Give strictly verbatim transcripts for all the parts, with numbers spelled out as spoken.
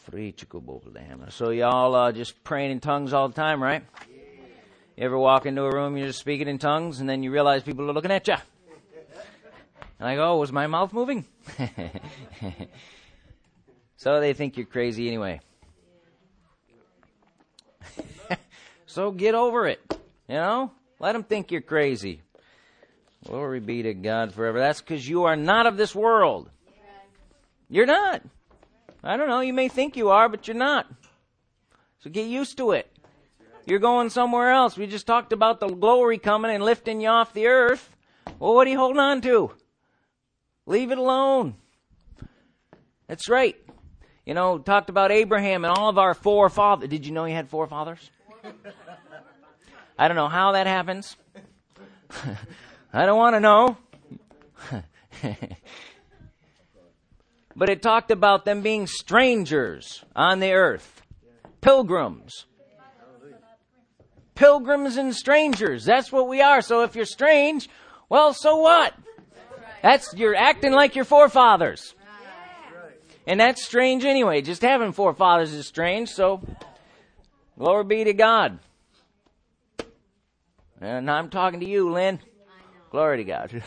So y'all uh, just praying in tongues all the time, right? You ever walk into a room, you're just speaking in tongues, and then you realize people are looking at you. Like, oh, was my mouth moving? So they think you're crazy anyway. So get over it, you know? Let them think you're crazy. Glory be to God forever. That's because you are not of this world. You're not. I don't know, you may think you are, but you're not. So get used to it. You're going somewhere else. We just talked about the glory coming and lifting you off the earth. Well, what are you holding on to? Leave it alone. That's right. You know, talked about Abraham and all of our forefathers. Did you know he had forefathers? I don't know how that happens. I don't want to know. But it talked about them being strangers on the earth. Pilgrims. Pilgrims and strangers. That's what we are. So if you're strange, well, so what? That's, you're acting like your forefathers. And that's strange anyway. Just having forefathers is strange, so glory be to God. And I'm talking to you, Lynn. Glory to God.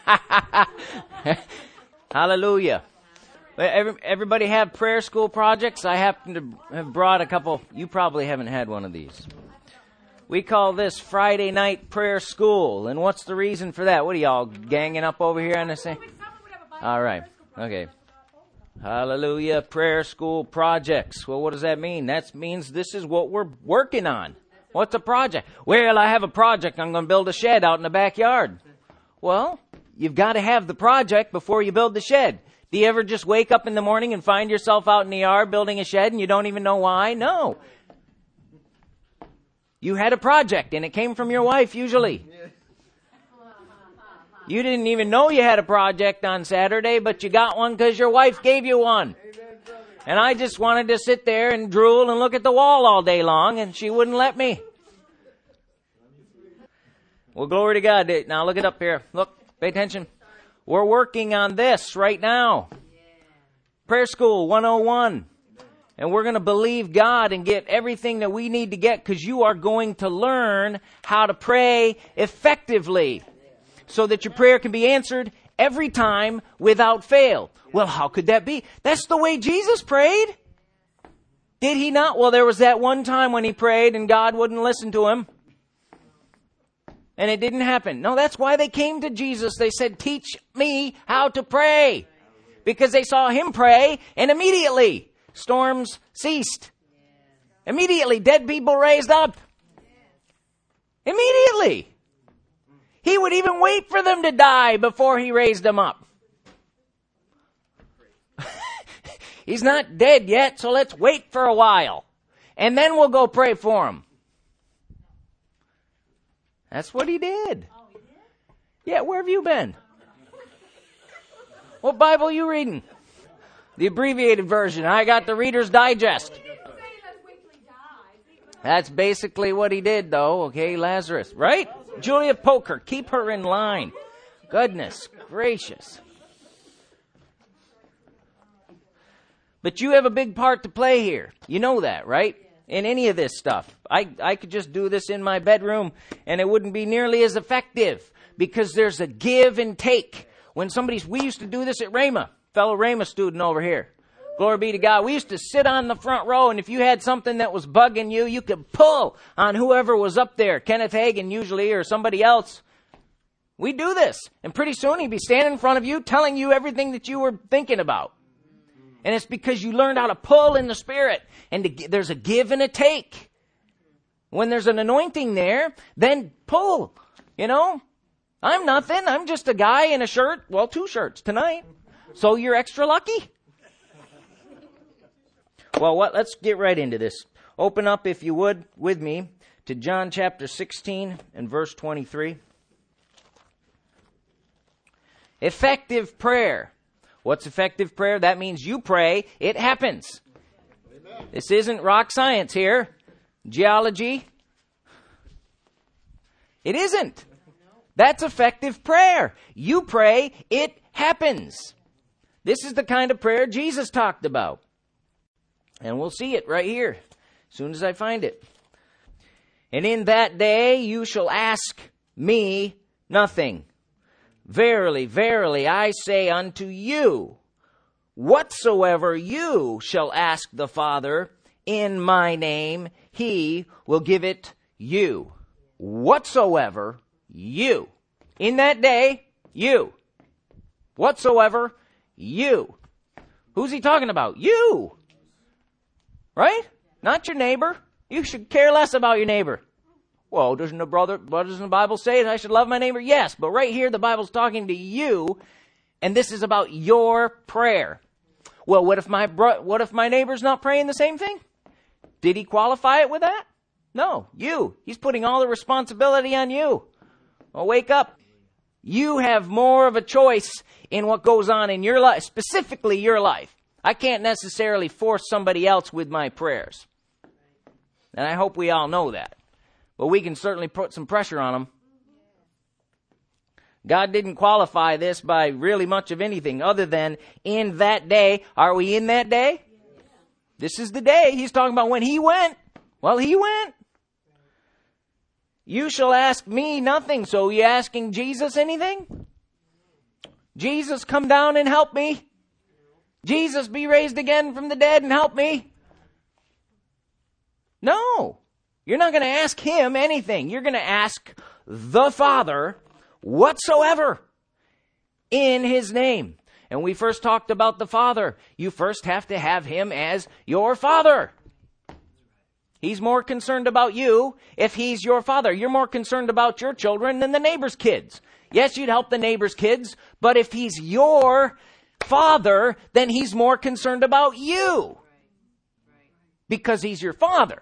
Hallelujah. Every, everybody have prayer school projects? I happen to have brought a couple. You probably haven't had one of these. We call this Friday night prayer school. And what's the reason for that? What are y'all ganging up over here on the same? All right. Okay. Hallelujah. Prayer school projects. Well, what does that mean? That means this is what we're working on. What's a project? Well, I have a project. I'm going to build a shed out in the backyard. Well, you've got to have the project before you build the shed. Do you ever just wake up in the morning and find yourself out in the yard building a shed and you don't even know why? No. You had a project and it came from your wife usually. You didn't even know you had a project on Saturday, but you got one because your wife gave you one. And I just wanted to sit there and drool and look at the wall all day long, and she wouldn't let me. Well, glory to God. Now look it up here. Look, pay attention. We're working on this right now. Prayer School one oh one. And we're going to believe God and get everything that we need to get, because you are going to learn how to pray effectively so that your prayer can be answered every time without fail. Well, how could that be? That's the way Jesus prayed. Did he not? Well, there was that one time when he prayed and God wouldn't listen to him. And it didn't happen. No, that's why they came to Jesus. They said, teach me how to pray. Because they saw him pray, and immediately storms ceased. Immediately dead people raised up. Immediately. He would even wait for them to die before he raised them up. He's not dead yet, so let's wait for a while. And then we'll go pray for him. That's what he did. Oh, he did? Yeah, where have you been? What Bible are you reading? The abbreviated version. I got the Reader's Digest. That's basically what he did, though. Okay, Lazarus. Right? Julia Poker. Keep her in line. Goodness gracious. But you have a big part to play here. You know that, right? In any of this stuff. I, I could just do this in my bedroom and it wouldn't be nearly as effective, because there's a give and take. When somebody's, we used to do this at Rhema, fellow Rhema student over here. Glory be to God. We used to sit on the front row, and if you had something that was bugging you, you could pull on whoever was up there, Kenneth Hagin usually, or somebody else. We do this. And pretty soon he'd be standing in front of you telling you everything that you were thinking about. And it's because you learned how to pull in the Spirit. And to, there's a give and a take. When there's an anointing there, then pull. You know, I'm nothing. I'm just a guy in a shirt. Well, two shirts tonight. So you're extra lucky. Well, what? Let's get right into this. Open up, if you would, with me to John chapter sixteen and verse twenty-three. Effective prayer. What's effective prayer? That means you pray, it happens. Amen. This isn't rock science here. Geology. It isn't. That's effective prayer. You pray, it happens. This is the kind of prayer Jesus talked about. And we'll see it right here as soon as I find it. And in that day you shall ask me nothing. Verily, verily, I say unto you, whatsoever you shall ask the Father in my name, he will give it you. Whatsoever you. In that day, you. Whatsoever you. Who's he talking about? You. Right? Not your neighbor. You should care less about your neighbor. Well, doesn't the brother, what doesn't the Bible say that I should love my neighbor? Yes, but right here the Bible's talking to you, and this is about your prayer. Well, what if my bro- what if my neighbor's not praying the same thing? Did he qualify it with that? No, you. He's putting all the responsibility on you. Well, wake up. You have more of a choice in what goes on in your life, specifically your life. I can't necessarily force somebody else with my prayers. And I hope we all know that. But we can certainly put some pressure on them. God didn't qualify this by really much of anything other than in that day. Are we in that day? This is the day. He's talking about when he went. Well, he went. You shall ask me nothing. So are you asking Jesus anything? Jesus, come down and help me. Jesus, be raised again from the dead and help me. No. You're not going to ask him anything. You're going to ask the Father whatsoever in his name. And we first talked about the Father. You first have to have him as your Father. He's more concerned about you if he's your father. You're more concerned about your children than the neighbor's kids. Yes, you'd help the neighbor's kids, but if he's your father, then he's more concerned about you because he's your father.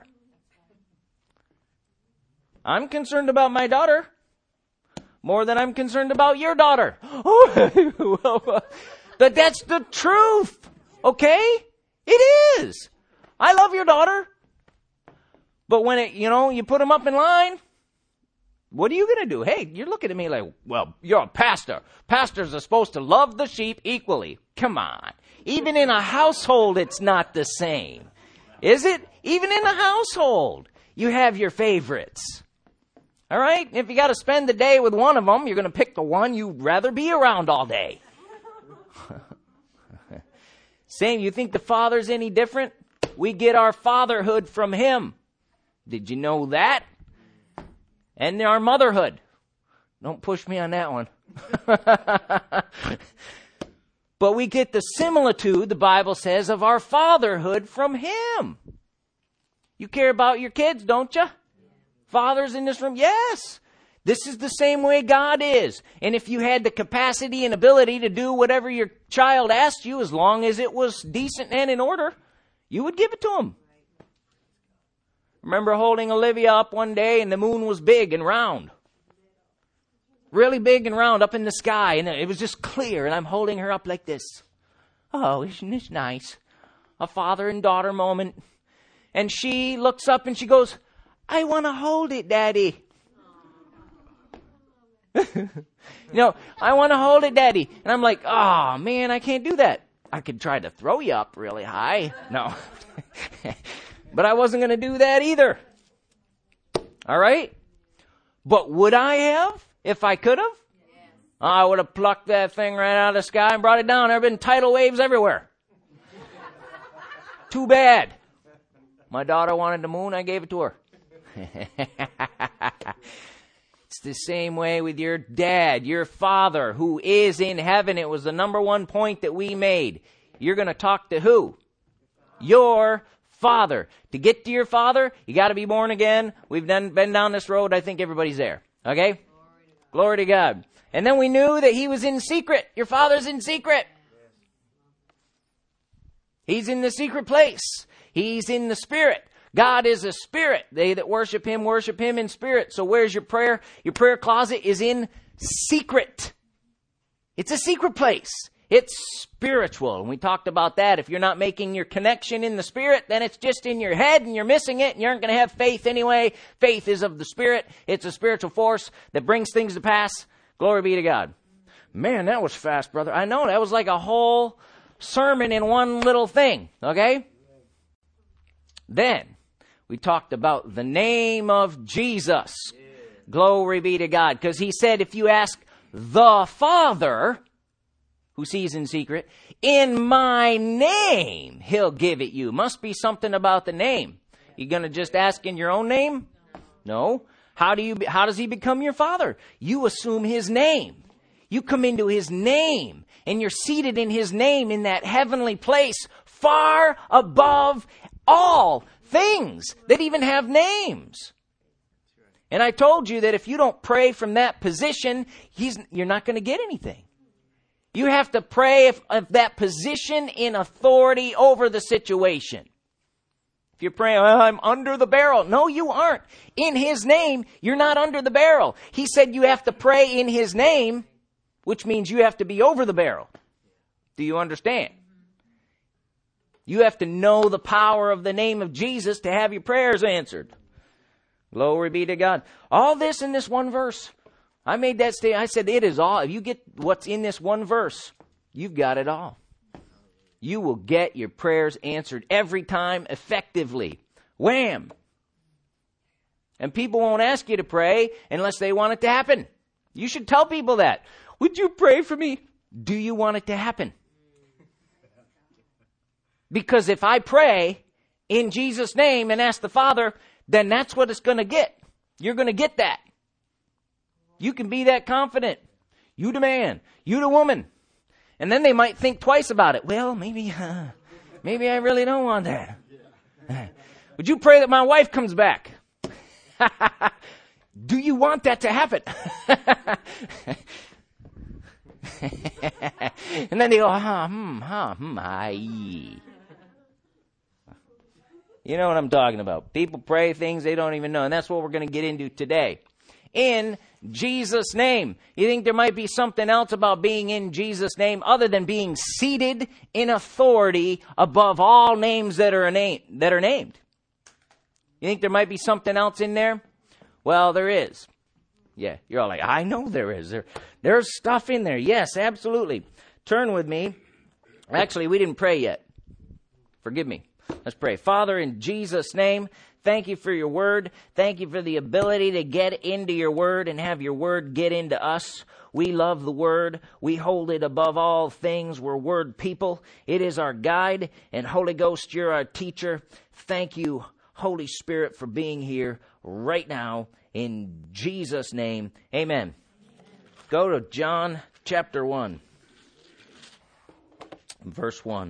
I'm concerned about my daughter more than I'm concerned about your daughter. But that's the truth, okay? It is. I love your daughter. But when it, you know, you put them up in line, what are you going to do? Hey, you're looking at me like, well, you're a pastor. Pastors are supposed to love the sheep equally. Come on. Even in a household, it's not the same. Is it? Even in a household, you have your favorites. All right? If you got to spend the day with one of them, you're going to pick the one you'd rather be around all day. Same, you think the Father's any different? We get our fatherhood from him. Did you know that? And our motherhood. Don't push me on that one. But we get the similitude, the Bible says, of our fatherhood from him. You care about your kids, don't you? Fathers in this room? Yes. This is the same way God is. And if you had the capacity and ability to do whatever your child asked you, as long as it was decent and in order, you would give it to him. Remember holding Olivia up one day and the moon was big and round. Really big and round up in the sky. And it was just clear. And I'm holding her up like this. Oh, isn't this nice? A father and daughter moment. And she looks up and she goes, I want to hold it, Daddy. You know, I want to hold it, Daddy. And I'm like, oh, man, I can't do that. I could try to throw you up really high. No. But I wasn't going to do that either. All right? But would I have if I could have? Yes. I would have plucked that thing right out of the sky and brought it down. There have been tidal waves everywhere. Too bad. My daughter wanted the moon. I gave it to her. It's the same way with your dad, your father who is in heaven. It was the number one point that we made. You're going to talk to who? Your Father. To get to your Father, you got to be born again. We've done, been down this road. I think everybody's there. Okay? Glory to God. And then we knew that he was in secret. Your Father's in secret. He's in the secret place. He's in the Spirit. God is a spirit. They that worship him, worship him in spirit. So where's your prayer? Your prayer closet is in secret. It's a secret place. It's spiritual. And we talked about that. If you're not making your connection in the Spirit, then it's just in your head and you're missing it and you aren't going to have faith anyway. Faith is of the Spirit. It's a spiritual force that brings things to pass. Glory be to God. Man, that was fast, brother. I know. That was like a whole sermon in one little thing. Okay? Then we talked about the name of Jesus. Yeah. Glory be to God. Because he said, if you ask the Father, who sees in secret, in my name, he'll give it you. Must be something about the name. You going to just ask in your own name? No. How do you? How does he become your father? You assume his name. You come into his name, and you're seated in his name in that heavenly place, far above all things that even have names. And I told you that if you don't pray from that position, he's, you're not going to get anything. You have to pray of, of that position in authority over the situation. If you're praying, well, I'm under the barrel. No, you aren't. In his name, you're not under the barrel. He said you have to pray in his name, which means you have to be over the barrel. Do you understand? You have to know the power of the name of Jesus to have your prayers answered. Glory be to God. All this in this one verse. I made that statement. I said, it is all. If you get what's in this one verse, you've got it all. You will get your prayers answered every time effectively. Wham! And people won't ask you to pray unless they want it to happen. You should tell people that. Would you pray for me? Do you want it to happen? Because if I pray in Jesus' name and ask the Father, then that's what it's going to get. You're going to get that. You can be that confident. You the man. You the woman. And then they might think twice about it. Well, maybe, uh, maybe I really don't want that. Would you pray that my wife comes back? Do you want that to happen? And then they go, huh, hmm, huh, hmm, aye. You know what I'm talking about. People pray things they don't even know. And that's what we're going to get into today. In Jesus' name. You think there might be something else about being in Jesus' name other than being seated in authority above all names that are, na- that are named? You think there might be something else in there? Well, there is. Yeah, you're all like, I know there is. There, there's stuff in there. Yes, absolutely. Turn with me. Actually, we didn't pray yet. Forgive me. Let's pray. Father, in Jesus' name, thank you for your word. Thank you for the ability to get into your word and have your word get into us. We love the word. We hold it above all things. We're word people. It is our guide. And Holy Ghost, you're our teacher. Thank you, Holy Spirit, for being here right now. In Jesus' name, amen. Go to John chapter one, verse one.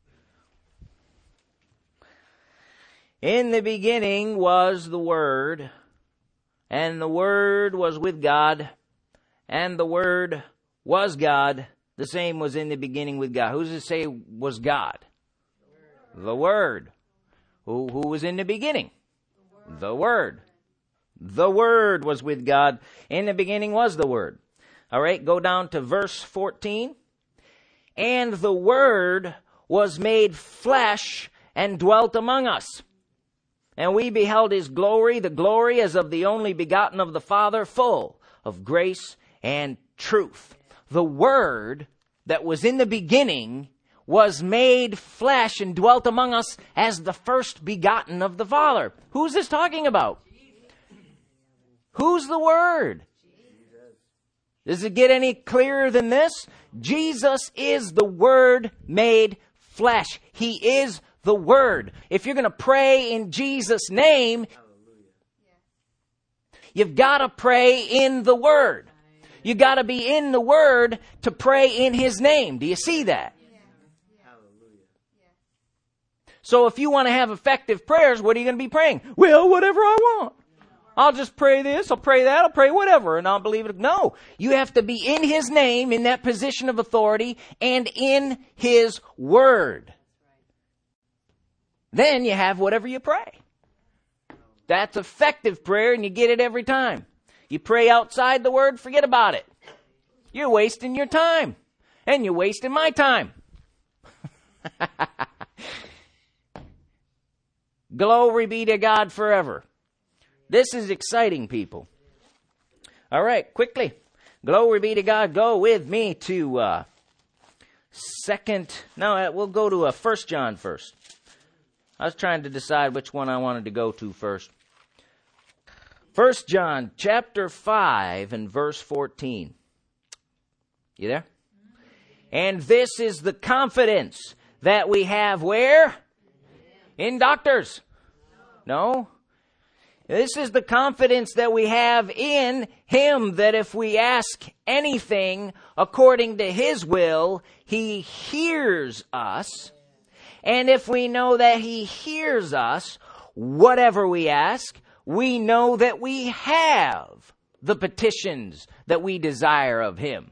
In the beginning was the Word, and the Word was with God, and the Word was God. The same was in the beginning with God. Who does it say was God? The Word. Who, who was in the beginning? The Word. The Word was with God. In the beginning was the Word. All right, go down to verse fourteen. And the Word was made flesh and dwelt among us. And we beheld his glory, the glory as of the only begotten of the Father, full of grace and truth. The Word that was in the beginning was made flesh and dwelt among us as the first begotten of the Father. Who's this talking about? Who's the Word? Does it get any clearer than this? Jesus is the Word made flesh. He is the Word. If you're going to pray in Jesus' name, you've got to pray in the Word. You've got to be in the Word to pray in His name. Do you see that? So if you want to have effective prayers, what are you going to be praying? Well, whatever I want. I'll just pray this, I'll pray that, I'll pray whatever, and I'll believe it. No, you have to be in His name, in that position of authority, and in His Word. Then you have whatever you pray. That's effective prayer, and you get it every time. You pray outside the Word, forget about it. You're wasting your time, and you're wasting my time. Glory be to God forever. This is exciting, people. All right, quickly. Glory be to God. Go with me to uh, second. No, we'll go to uh, First John first. I was trying to decide which one I wanted to go to first. First John chapter five and verse fourteen. You there? And this is the confidence that we have where? In doctors. No. This is the confidence that we have in Him, that if we ask anything according to His will, He hears us. And if we know that He hears us, whatever we ask, we know that we have the petitions that we desire of Him.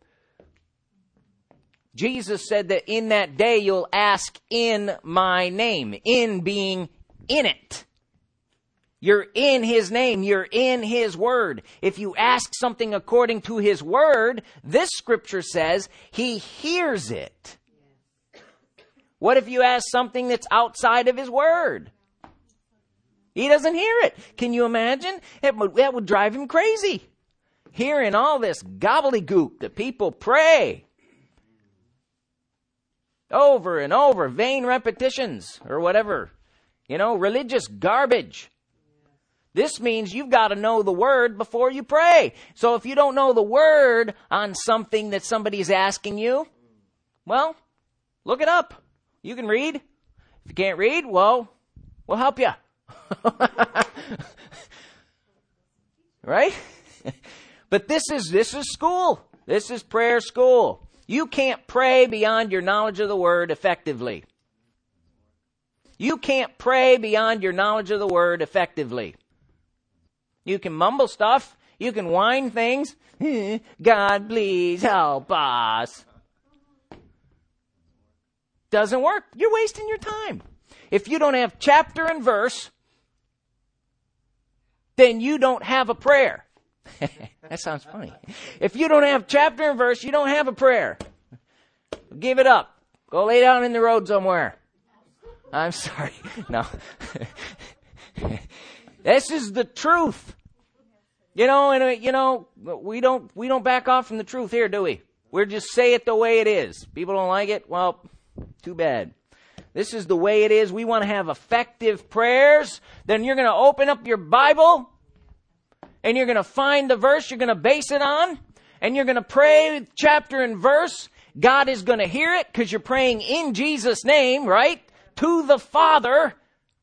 Jesus said that in that day you'll ask in my name, in being in it. You're in His name. You're in His word. If you ask something according to His word, this scripture says He hears it. What if you ask something that's outside of His word? He doesn't hear it. Can you imagine? It would, that would drive Him crazy. Hearing all this gobbledygook that people pray over and over, vain repetitions or whatever, you know, religious garbage. This means you've got to know the word before you pray. So if you don't know the word on something that somebody's asking you, well, look it up. You can read. If you can't read, well, we'll help you. Right? But this is this is school. This is prayer school. You can't pray beyond your knowledge of the word effectively. You can't pray beyond your knowledge of the word effectively. You can mumble stuff. You can whine things. God, please help us. Doesn't work. You're wasting your time. If you don't have chapter and verse, then you don't have a prayer. That sounds funny. If you don't have chapter and verse, you don't have a prayer. Give it up. Go lay down in the road somewhere. I'm sorry. No. This is the truth. You know, and uh, you know, we don't we don't back off from the truth here, do we? We're just say it the way it is. People don't like it. Well, too bad. This is the way it is. We want to have effective prayers. Then you're going to open up your Bible and you're going to find the verse you're going to base it on, and you're going to pray with chapter and verse. God is going to hear it because you're praying in Jesus' name, right? To the Father.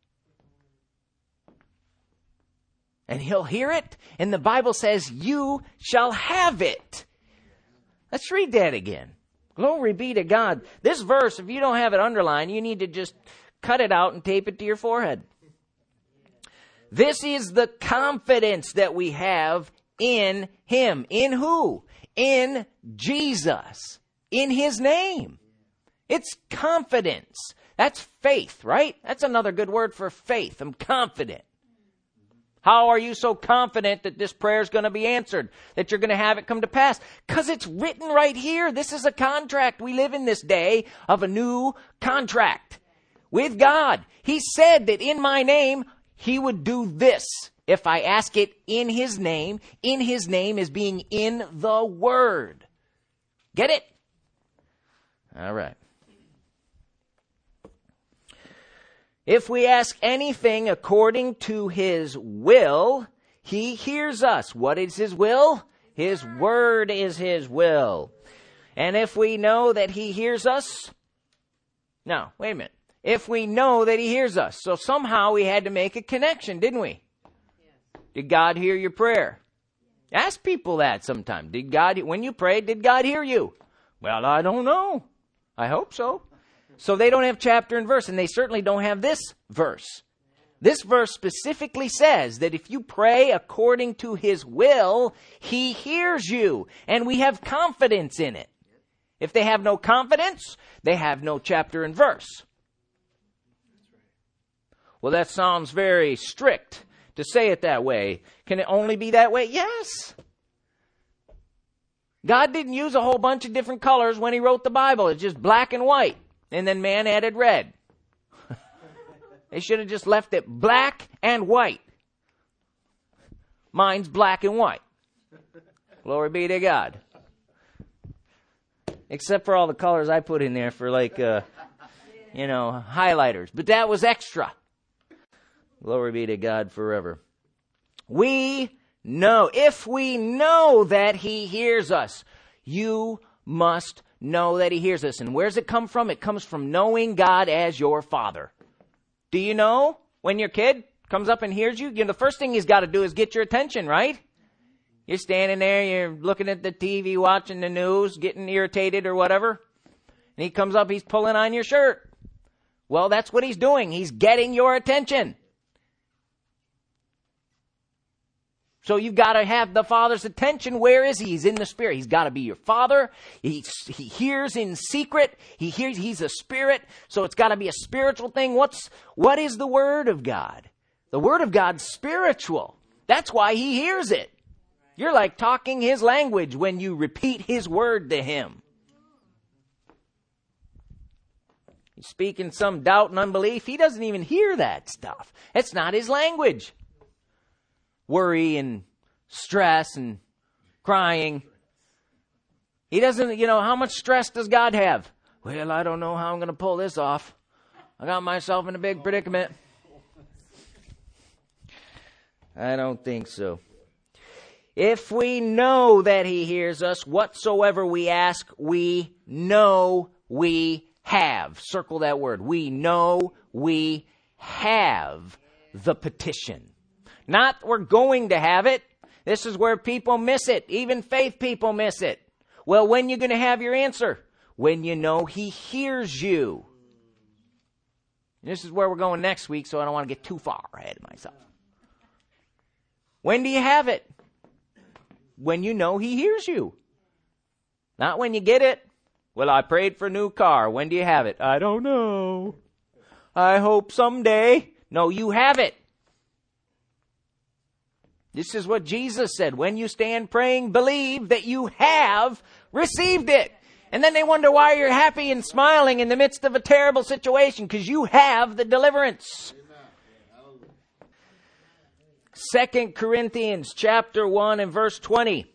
And He'll hear it. And the Bible says, you shall have it. Let's read that again. Glory be to God. This verse, if you don't have it underlined, you need to just cut it out and tape it to your forehead. This is the confidence that we have in Him. In who? In Jesus. In His name. It's confidence. That's faith, right? That's another good word for faith. I'm confident. How are you so confident that this prayer is going to be answered, that you're going to have it come to pass? Because it's written right here. This is a contract. We live in this day of a new contract with God. He said that in my name, He would do this. If I ask it in His name, in His name is being in the Word. Get it? All right. If we ask anything according to His will, He hears us. What is His will? His word is His will. And if we know that He hears us, no, wait a minute. If we know that He hears us, so somehow we had to make a connection, didn't we? Did God hear your prayer? Ask people that sometime. Did God, when you prayed, did God hear you? Well, I don't know. I hope so. So they don't have chapter and verse, and they certainly don't have this verse. This verse specifically says that if you pray according to His will, He hears you, and we have confidence in it. If they have no confidence, they have no chapter and verse. Well, that sounds very strict to say it that way. Can it only be that way? Yes. God didn't use a whole bunch of different colors when He wrote the Bible. It's just black and white. And then man added red. They should have just left it black and white. Mine's black and white. Glory be to God. Except for all the colors I put in there for like, uh, you know, highlighters. But that was extra. Glory be to God forever. We know, if we know that he hears us, you must know that he hears us. And where's it come from? It comes from knowing God as your Father. Do you know when your kid comes up and hears you, you know, the first thing he's got to do is get your attention, right? You're standing there, you're looking at the T V, watching the news, getting irritated or whatever. And he comes up, he's pulling on your shirt. Well, that's what he's doing. He's getting your attention. So you've got to have the Father's attention. Where is he? He's in the Spirit. He's got to be your Father. He, he hears in secret. He hears. He's a Spirit. So it's got to be a spiritual thing. What's what is the Word of God? The Word of God's spiritual. That's why he hears it. You're like talking his language when you repeat his word to him. You speak in some doubt and unbelief. He doesn't even hear that stuff. It's not his language. Worry and stress and crying. He doesn't, you know, how much stress does God have? Well, I don't know how I'm going to pull this off. I got myself in a big predicament. I don't think so. If we know that he hears us, whatsoever we ask, we know we have. Circle that word. We know we have the petition. Not we're going to have it. This is where people miss it. Even faith people miss it. Well, when you're going to have your answer? When you know he hears you. And this is where we're going next week, so I don't want to get too far ahead of myself. When do you have it? When you know he hears you. Not when you get it. Well, I prayed for a new car. When do you have it? I don't know. I hope someday. No, you have it. This is what Jesus said. When you stand praying, believe that you have received it. And then they wonder why you're happy and smiling in the midst of a terrible situation, because you have the deliverance. Second Corinthians chapter one and verse twenty.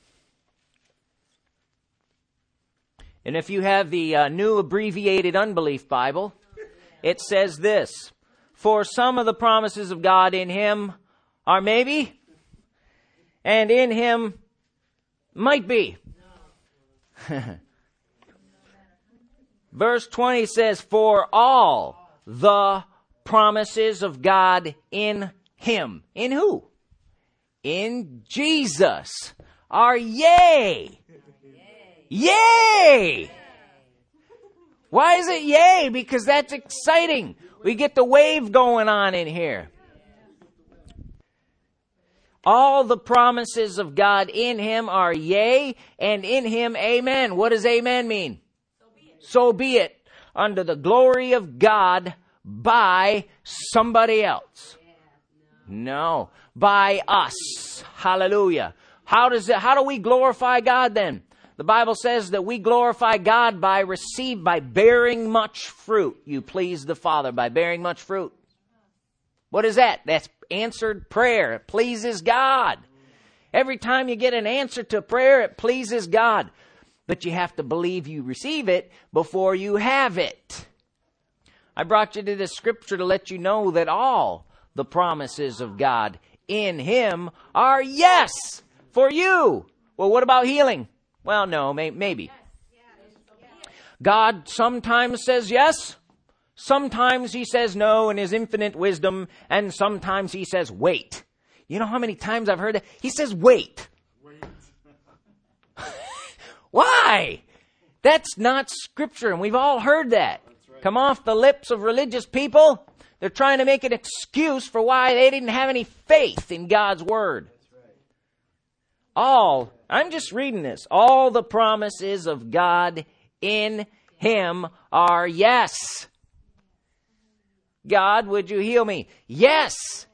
And if you have the uh, New Abbreviated Unbelief Bible, it says this: for some of the promises of God in him are maybe, and in him might be. Verse twenty says, for all the promises of God in him. In who? In Jesus. Are yea. Yay! Yay! Why is it yay? Because that's exciting. We get the wave going on in here. All the promises of God in him are yea, and in him amen. What does amen mean? So be it. So be it. Under the glory of God by somebody else. No, by us. Hallelujah. How does it, how do we glorify God then? The Bible says that we glorify God by receive, by bearing much fruit. You please the Father by bearing much fruit. What is that? That's answered prayer. It pleases God. Every time you get an answer to prayer, it pleases God. But you have to believe you receive it before you have it. I brought you to this scripture to let you know that all the promises of God in him are yes for you. Well, what about healing? Well, no, may- maybe. God sometimes says yes. Sometimes he says no in his infinite wisdom. And sometimes he says wait. You know how many times I've heard that? He says wait. Wait. Why? That's not scripture. And we've all heard that. Right. Come off the lips of religious people. They're trying to make an excuse for why they didn't have any faith in God's word. Right. All, I'm just reading this. All the promises of God in him are yes. God, would you heal me? Yes.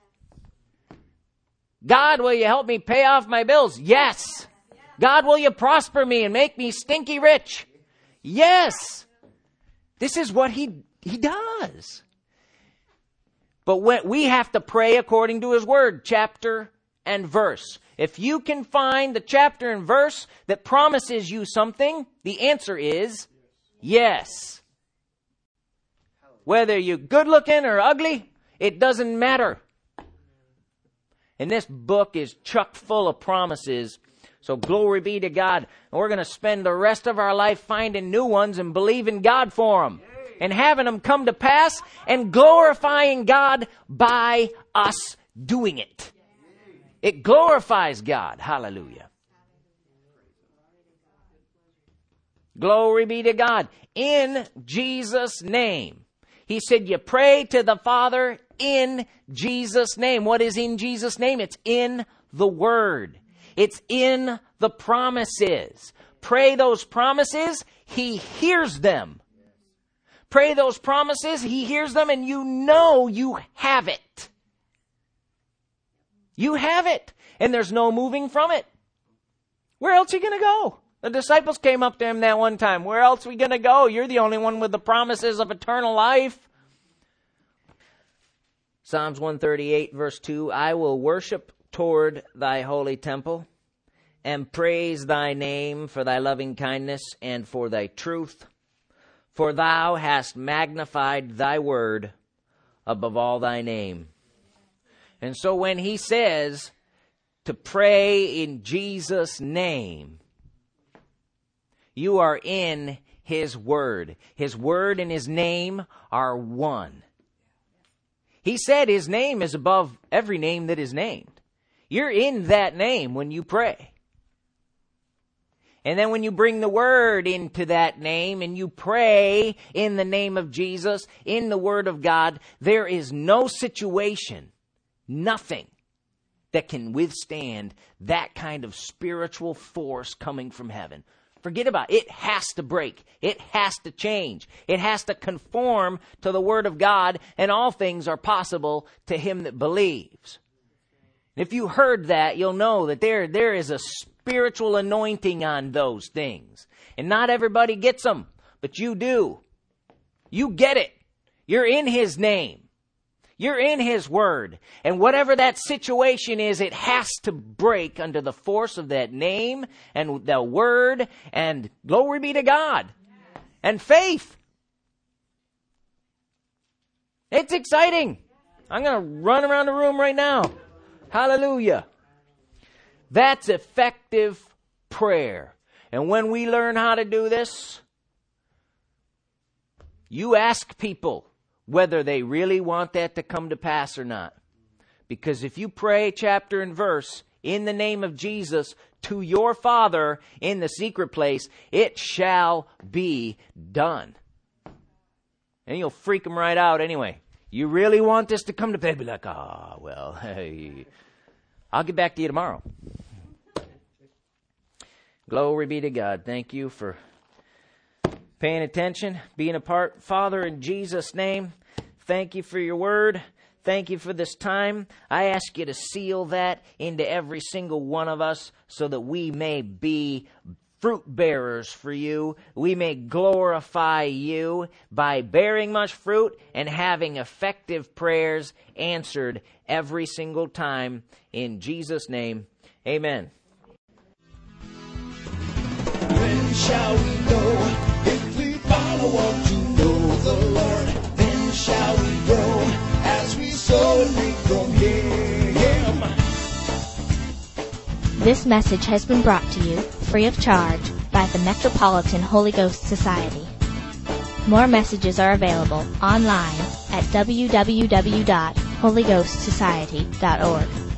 God, will you help me pay off my bills? Yes. God, will you prosper me and make me stinky rich? Yes. This is what he, he does. But when, we have to pray according to his word, chapter and verse. If you can find the chapter and verse that promises you something, the answer is yes. Whether you're good looking or ugly, it doesn't matter. And this book is chock full of promises. So glory be to God. And we're going to spend the rest of our life finding new ones and believing God for them. And having them come to pass and glorifying God by us doing it. It glorifies God. Hallelujah. Glory be to God. In Jesus' name. He said you pray to the Father in Jesus' name. What is in Jesus' name? It's in the Word. It's in the promises. Pray those promises. He hears them. Pray those promises. He hears them, and you know you have it. You have it. And there's no moving from it. Where else are you going to go? The disciples came up to him that one time. Where else are we going to go? You're the only one with the promises of eternal life. Psalms one thirty-eight, verse two, I will worship toward thy holy temple and praise thy name for thy loving kindness and for thy truth. For thou hast magnified thy word above all thy name. And so when he says to pray in Jesus' name, you are in his word. His word and his name are one. He said his name is above every name that is named. You're in that name when you pray. And then when you bring the word into that name and you pray in the name of Jesus, in the word of God, there is no situation, nothing that can withstand that kind of spiritual force coming from heaven. Forget about it. It has to break. It has to change. It has to conform to the Word of God, and all things are possible to him that believes. If you heard that, you'll know that there, there is a spiritual anointing on those things. And not everybody gets them, but you do. You get it. You're in his name. You're in his word. And whatever that situation is, it has to break under the force of that name and the word, and glory be to God. And faith. It's exciting. I'm going to run around the room right now. Hallelujah. That's effective prayer. And when we learn how to do this, you ask people whether they really want that to come to pass or not. Because if you pray chapter and verse in the name of Jesus to your Father in the secret place, it shall be done. And you'll freak them right out anyway. You really want this to come to pass? They'll be like, ah, oh, well, hey, I'll get back to you tomorrow. Glory be to God. Thank you for paying attention, being a part. Father, in Jesus' name, thank you for your word. Thank you for this time. I ask you to seal that into every single one of us so that we may be fruit bearers for you. We may glorify you by bearing much fruit and having effective prayers answered every single time. In Jesus' name, amen. When shall we know if we follow on to know the Lord? Then shall we grow as we sow and reap from Him. This message has been brought to you free of charge by the Metropolitan Holy Ghost Society. More messages are available online at w w w dot holy ghost society dot org.